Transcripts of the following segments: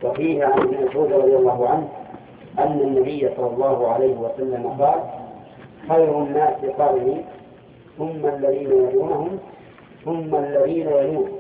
وفيه عن ابن مسعود رضي الله عنه أن النبي صلى الله عليه وسلم قال: خير الناس قرني ثم الذين يلونهم ثم الذين يلونهم.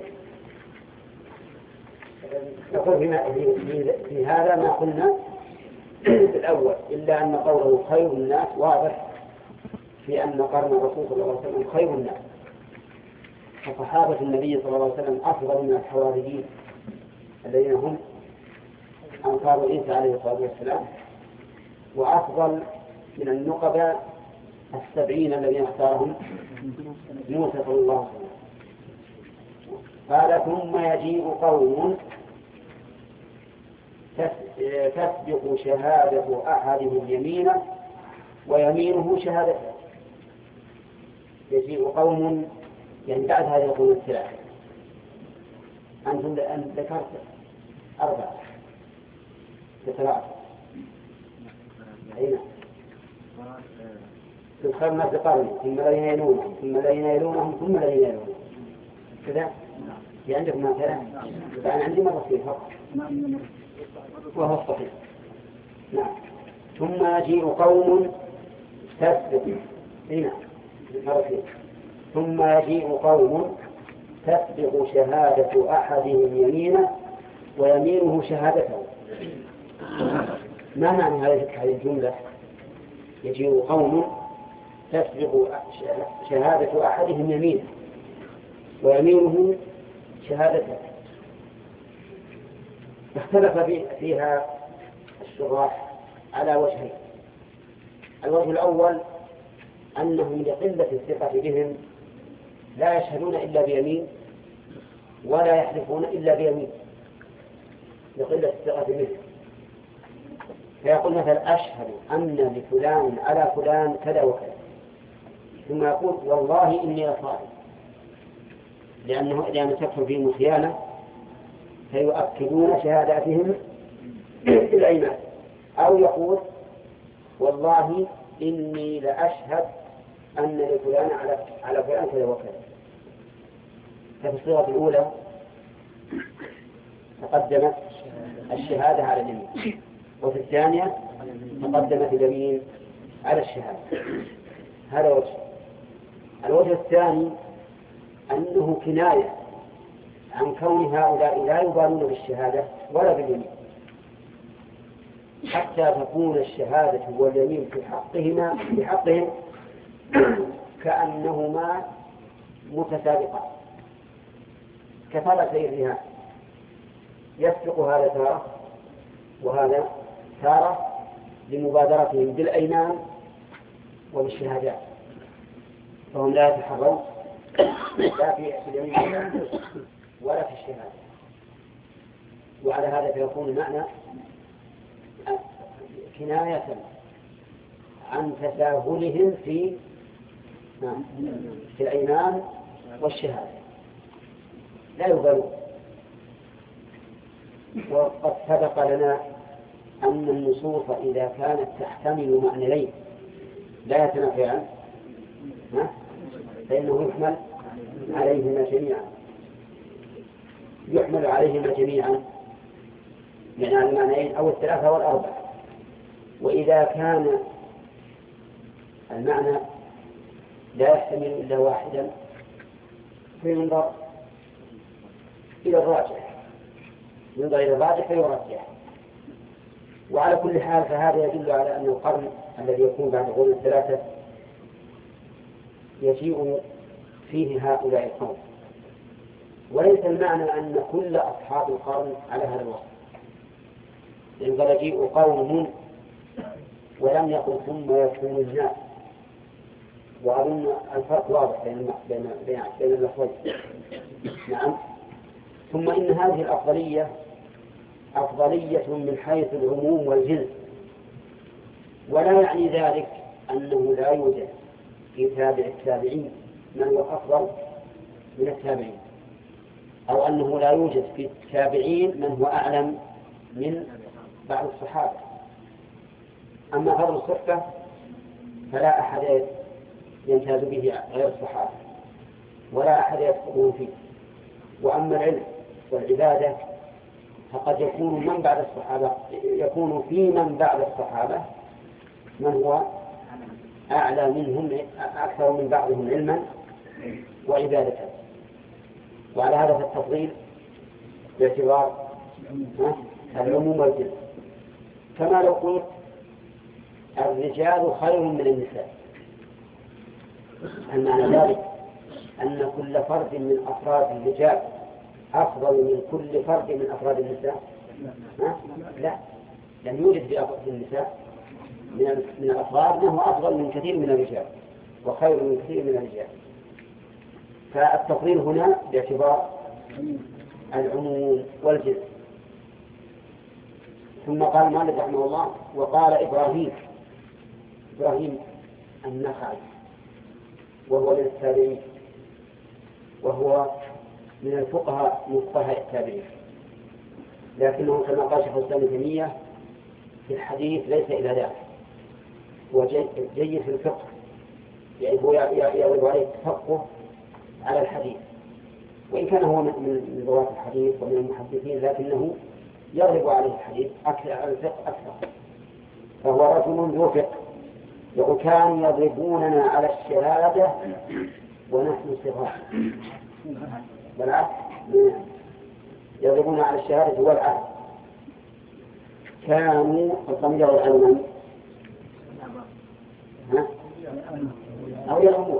نقول في هذا ما قلنا في الأول، إلا أن قوله خير الناس واضح في أن قرن الرسول صلى الله عليه وسلم خير الناس، فصحابة النبي صلى الله عليه وسلم أفضل من الحواريين الذين هم أنصار عيسى عليه الصلاة والسلام، وأفضل من النقباء 70 الذين اختارهم موسى صلى الله عليه وسلم. قال: ثم يجيء قوم تسبق شهادة أحدهم يمينه ويمينه شهادته. يجيء قوم يعني بعد هذه القرون الثلاثة. أنتم ذكرت 4 ل3 أين تذكر الناس قرن ثم الذين يلونهم ثم الذين يلونهم ثم الذين يلونهم كذا. في عندكم مثلا؟ فأنا عندي مرتين فقط وهو الصحيح. نعم. ثم يجيء قوم تسبق هنا مرتين. ثم يجيء قوم تسبق شهادة أحدهم يمينه ويمينه شهادته. ما معنى هذه الجملة؟ يجيء قوم تسبق شهادة أحدهم يمينه ويمينه شهادته. اختلف فيها الشراح على وجهين. الوجه الأول أنهم لقلة الثقة بهم لا يشهدون إلا بيمين ولا يحلفون إلا بيمين، لقلة الثقة بهم. فيقول مثلا: أشهد أن لفلان على فلان كذا وكذا، ثم يقول: والله إني لصادق، لأن تكفر فيهم الخيانة فيؤكدون شهاداتهم بالأيمان. أو يقول: والله إني لأشهد أن لفلان على فلان كذا وكذا. ففي الصيغة الأولى تقدمت الشهادة على اليمين، وفي الثانية تقدمت اليمين على الشهادة. هذا وجه. الوجه الثاني أنه كناية عن كون هؤلاء لا يبالون بالشهادة ولا باليمين، حتى تكون الشهادة واليمين في حقهم كأنهما متسابقان كفرسي الرهان، يسبق هذا تارة وهذا تارة لمبادرتهم بالأيمان وبالشهادات، فهم لا يتحرون لا في اليمين ولا في الشهادة. وعلى هذا فيكون المعنى كناية عن تساهلهم في الأيمان والشهادة، لا يبالون. وقد سبق لنا أن النصوص إذا كانت تحتمل معنيين لا يتنافيان فإنه يحمل عليهما جميعا يعني على المعنيين أو 3 أو 4. وإذا كان المعنى لا يحتمل إلا واحدا فينظر إلى الراجح فيرجح. وعلى كل حال فهذا يدل على أن القرن الذي يكون بعد القرون الثلاثة يجيء فيه هؤلاء القوم، وليس المعنى أن كل أصحاب القرن على هذا الوصف، لأن قال يجيء قوم ولم يقل ثم يكون الناس. وأظن الفرق واضح بين اللفظين. نعم. ثم إن هذه الأفضلية أفضلية من حيث العموم والجنس، ولا يعني ذلك أنه لا يوجد في تابع التابعين من هو أفضل من التابعين، أو أنه لا يوجد في التابعين من هو أعلم من بعض الصحابة. أما فضل الصحبة فلا أحد يمتاز به غير الصحابة ولا أحد يسبقهم فيه. وأما العلم والعبادة فقد يكون من بعد الصحابة يكون في من بعد الصحابة من هو أعلى منهم أكثر من بعضهم علما وعبادة، وعلى هذا فالتفضيل باعتبار العموم والجنس. كما لو قلت الرجال خير من النساء، المعنى ذلك أن كل فرد من أفراد الرجال أفضل من كل فرد من أفراد النساء؟ لا، لم يوجد في أفراد النساء من الأفراد أنه أفضل من كثير من الرجال وخير من كثير من الرجال. فالتفضيل هنا باعتبار العموم والجنس. ثم قال مالك رحمه الله وقال إبراهيم النخعي وهو من التابعين، وهو من الفقهاء من فقهاء التابعين، لكنه كما قال شيخ الإسلام ابن تيمية في الحديث ليس إلى ذلك، هو جيد في الفقه، يعني هو يغلب عليه التفقه على الحديث، وإن كان هو من رواة الحديث ومن المحدثين لكنه يغلب عليه الحديث أكثر على الفقه أكثر. فهو رجل ذو فقه، يقول كانوا يضربوننا على الشهادة ونحن صغار، بالعكس يضربون على الشهادة والعهد. كانوا الضمير والعلم أو الأمور،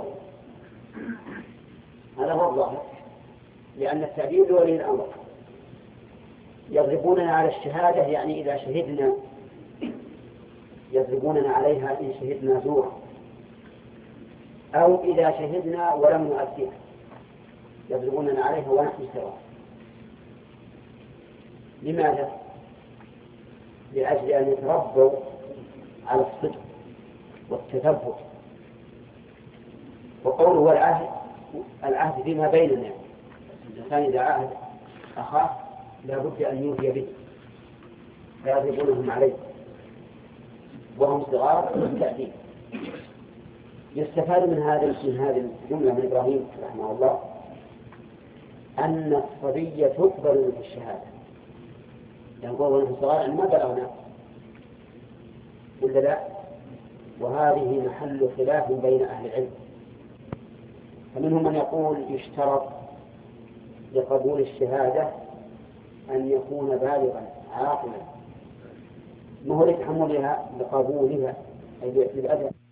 هذا هو الظاهر، لأن التعبير لولي الأمر. يضربوننا على الشهادة يعني إذا شهدنا، يضربوننا عليها إن شهدنا زورا، أو إذا شهدنا ولم نؤديها يضربوننا عليها ونحن سواء. لماذا؟ لأجل أن يتربوا على الصدق والتثبت. وقوله هو العهد فيما بيننا، الإنسان إذا عهد أخاه لا بد أن يوفي به، فيضربونهم عليه وهم صغار بالتأديب. يستفاد من هذه الجملة من إبراهيم رحمه الله أن الصبي تقبل في الشهادة، يقول ونحن صغار أن ما بلغنا ولا لا، وهذه محل خلاف بين أهل العلم. فمنهم من يقول يشترط لقبول الشهادة أن يكون بالغا عاقلا، ما هو لتحملها لقبولها أي للأدب.